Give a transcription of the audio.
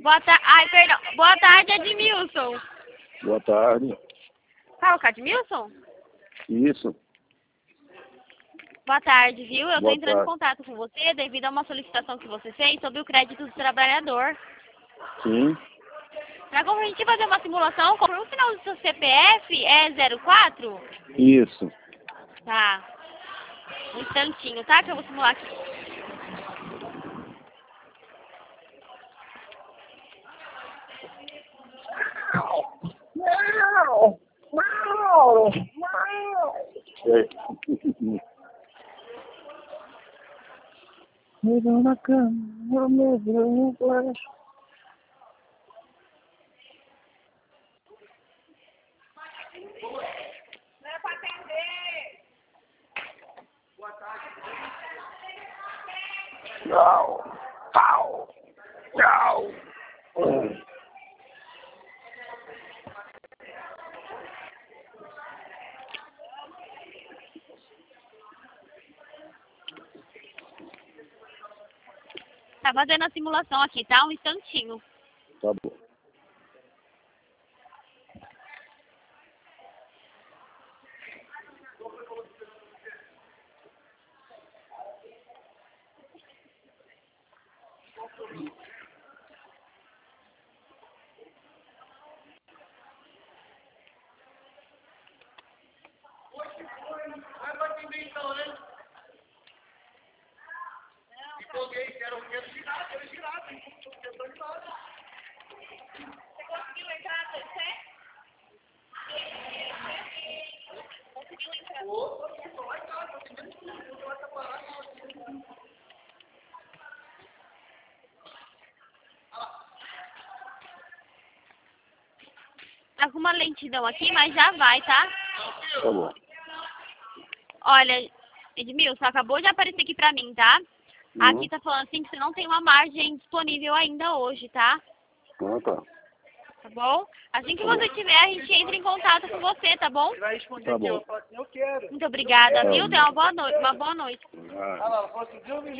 Boa tarde. Ai, perdão. Boa tarde, Edmilson. Boa tarde. Fala com o Edmilson? Isso. Boa tarde, viu? Eu tô Boa entrando em tarde. contato com você devido a uma solicitação que você fez sobre o crédito do trabalhador. Sim. Pra como a gente fazer uma simulação, por um final do seu CPF é 04? Isso. Tá. Um instantinho, tá? Que eu vou simular aqui. Me dá na cama, me dá no flash. Não. Pau. Não. Tá fazendo a simulação aqui, tá? Um instantinho. Tá bom. Tá com uma lentidão aqui, mas já vai, tá? Tá bom. Olha, Edmilson, acabou de aparecer aqui pra mim, tá? Aqui tá falando assim que você não tem uma margem disponível ainda hoje, tá? Ah, tá. Tá bom? Assim que você tiver, a gente entra em contato com você, tá bom? Tá bom. Muito obrigada, Tá viu? bom. Tenha uma boa noite. Ah.